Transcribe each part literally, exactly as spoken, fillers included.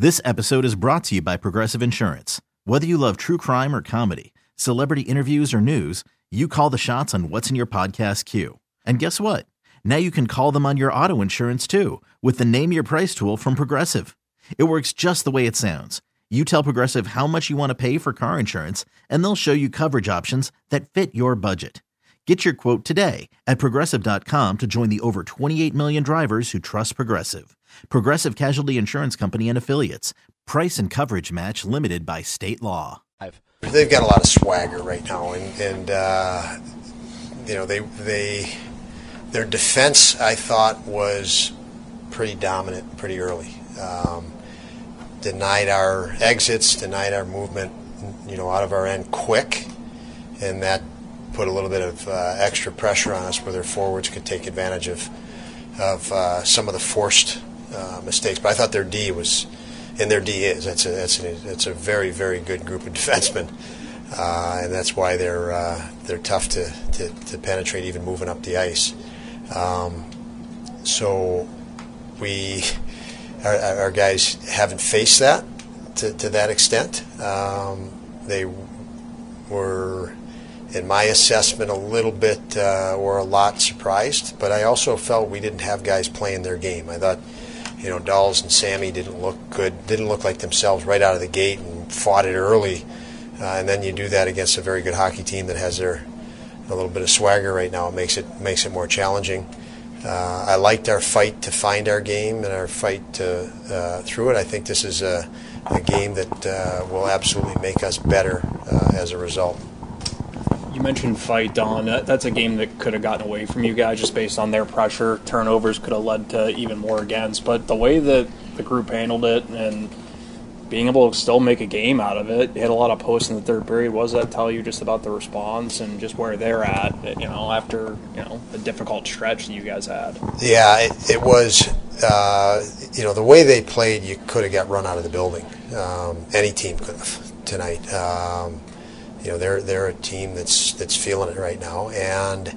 This episode is brought to you by Progressive Insurance. Whether you love true crime or comedy, celebrity interviews or news, you call the shots on what's in your podcast queue. And guess what? Now you can call them on your auto insurance too with the Name Your Price tool from Progressive. It works just the way it sounds. You tell Progressive how much you want to pay for car insurance, and they'll show you coverage options that fit your budget. Get your quote today at Progressive dot com to join the over twenty-eight million drivers who trust Progressive. Progressive Casualty Insurance Company and Affiliates. Price and coverage match limited by state law. They've got a lot of swagger right now, and, and uh, you know, they they their defense, I thought, was pretty dominant pretty early. Um, denied our exits, denied our movement, you know, out of our end quick, and that put a little bit of uh, extra pressure on us where their forwards could take advantage of of uh, some of the forced uh, mistakes. But I thought their D was, and their D is, that's a that's a that's a very very good group of defensemen, uh, and that's why they're uh, they're tough to, to, to penetrate even moving up the ice. Um, so we our, our guys haven't faced that to, to that extent. Um, they were, in my assessment, a little bit uh, or a lot surprised, but I also felt we didn't have guys playing their game. I thought, you know, Dolls and Sammy didn't look good, didn't look like themselves right out of the gate and fought it early. Uh, and then you do that against a very good hockey team that has their a little bit of swagger right now. It makes it makes it more challenging. Uh, I liked our fight to find our game and our fight to, uh, through it. I think this is a, a game that uh, will absolutely make us better uh, as a result. You mentioned fight, Don. That, that's a game that could have gotten away from you guys just based on their pressure. Turnovers could have led to even more against. But the way that the group handled it and being able to still make a game out of it, hit a lot of posts in the third period. What does that tell you just about the response and just where they're at, you know, after, you know, the difficult stretch that you guys had? Yeah, it, it was, uh, you know, the way they played, you could have got run out of the building. Um, any team could have tonight. Um, you know, they're they're a team that's that's feeling it right now, and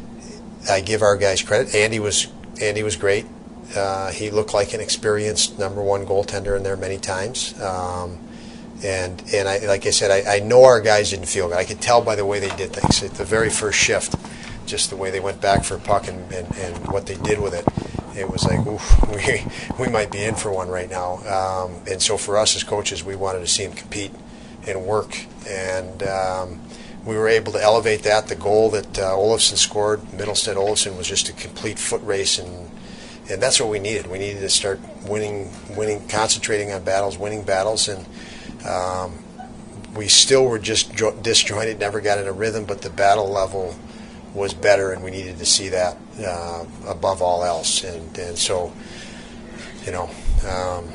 I give our guys credit. Andy was Andy was great. Uh, he looked like an experienced number one goaltender in there many times. Um, and and I, like I said, I, I know our guys didn't feel good. I could tell by the way they did things. At the very first shift, just the way they went back for a puck and, and, and what they did with it, it was like, oof, we, we might be in for one right now. Um, and so for us as coaches, we wanted to see them compete and work. And um, we were able to elevate that. The goal that uh, Olofsson scored, Middlestead Olofsson, was just a complete foot race, and And that's what we needed. We needed to start winning, winning, concentrating on battles, winning battles, and um, we still were just jo- disjointed, never got in a rhythm. But the battle level was better, and we needed to see that uh, above all else. And, and so, you know, um,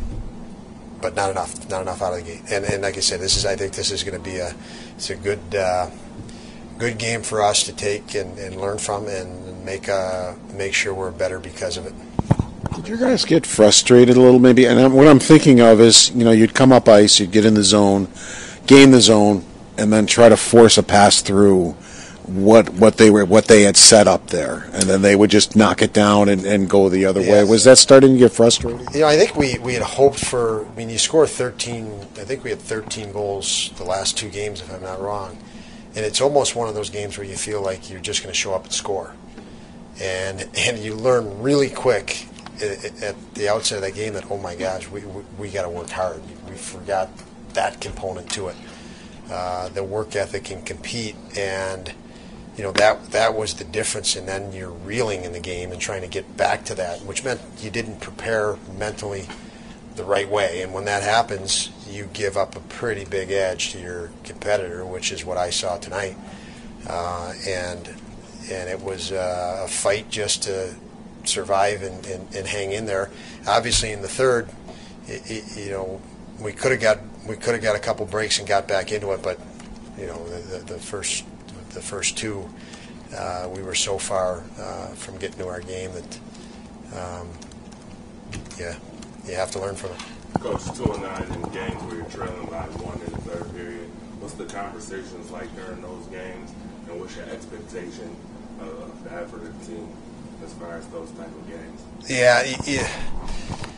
but not enough, not enough out of the gate. And, and like I said, this is, I think, this is going to be a, it's a good, uh, good game for us to take and, and learn from, and make uh make sure we're better because of it. Did you guys get frustrated a little maybe? And I'm, what I'm thinking of is, you know, you'd come up ice, you'd get in the zone, gain the zone, and then try to force a pass through what what they were what they had set up there, and then they would just knock it down and, and go the other yes. way. Was that starting to get frustrating? You know, I think we, we had hoped for. I mean, you score thirteen. I think we had thirteen goals the last two games, if I'm not wrong, and it's almost one of those games where you feel like you're just going to show up and score. And and you learn really quick at the outset of that game that, oh my gosh, we we, we got to work hard. We forgot that component to it, uh, the work ethic and compete, and you know that that was the difference. And then you're reeling in the game and trying to get back to that, which meant you didn't prepare mentally the right way. And when that happens, you give up a pretty big edge to your competitor, which is what I saw tonight, uh, and. And it was uh, a fight just to survive and, and, and hang in there. Obviously, in the third, it, it, you know, we could have got we could have got a couple breaks and got back into it. But you know, the, the, the first the first two, uh, we were so far uh, from getting to our game that, um, yeah, you have to learn from it. Coach, two and nine in games where you're trailing by one in the third period. What's the conversations like during those games, and what's your expectation of the effort of the team as far as those type of games? Yeah, yeah.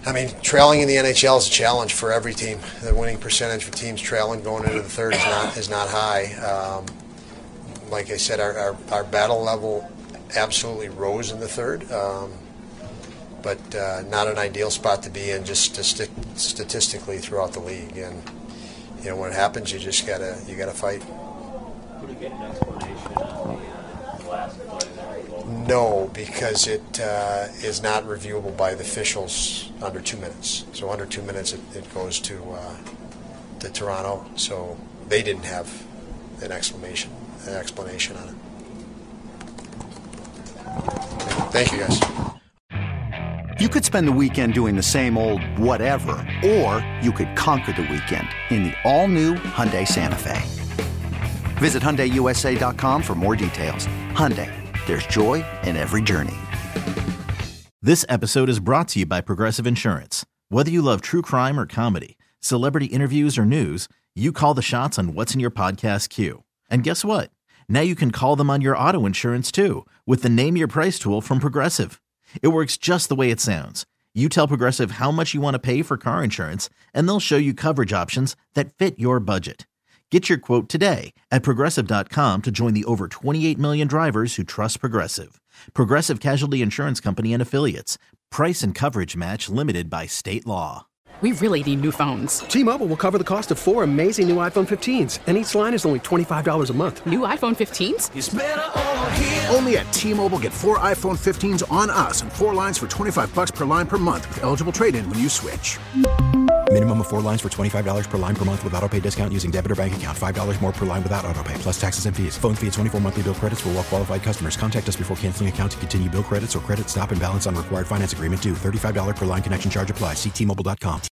I mean, trailing in the N H L is a challenge for every team. The winning percentage for teams trailing going into the third is not is not high. Um, like I said, our, our, our battle level absolutely rose in the third, um, but uh, not an ideal spot to be in just sti- statistically throughout the league. And you know, when it happens, you just gotta you gotta fight. Could we get an explanation on the uh, last play there? No, because it uh, is not reviewable by the officials under two minutes. So under two minutes, it, it goes to uh, to Toronto. So they didn't have an explanation an explanation on it. Thank you, guys. You could spend the weekend doing the same old whatever, or you could conquer the weekend in the all-new Hyundai Santa Fe. Visit Hyundai U S A dot com for more details. Hyundai. There's joy in every journey. This episode is brought to you by Progressive Insurance. Whether you love true crime or comedy, celebrity interviews or news, you call the shots on what's in your podcast queue. And guess what? Now you can call them on your auto insurance too with the Name Your Price tool from Progressive. It works just the way it sounds. You tell Progressive how much you want to pay for car insurance, and they'll show you coverage options that fit your budget. Get your quote today at Progressive dot com to join the over twenty-eight million drivers who trust Progressive. Progressive Casualty Insurance Company and Affiliates. Price and coverage match limited by state law. We really need new phones. T-Mobile will cover the cost of four amazing new iPhone fifteens, and each line is only twenty-five dollars a month. New iPhone fifteens? It's better over here. Only at T-Mobile, get four iPhone fifteens on us and four lines for twenty-five bucks per line per month with eligible trade-in when you switch. Minimum of four lines for twenty-five dollars per line per month with autopay discount using debit or bank account. five dollars more per line without autopay, plus taxes and fees. Phone fee at twenty-four monthly bill credits for well-qualified customers. Contact us before canceling account to continue bill credits or credit stop and balance on required finance agreement due. thirty-five dollars per line connection charge applies. See T Mobile dot com.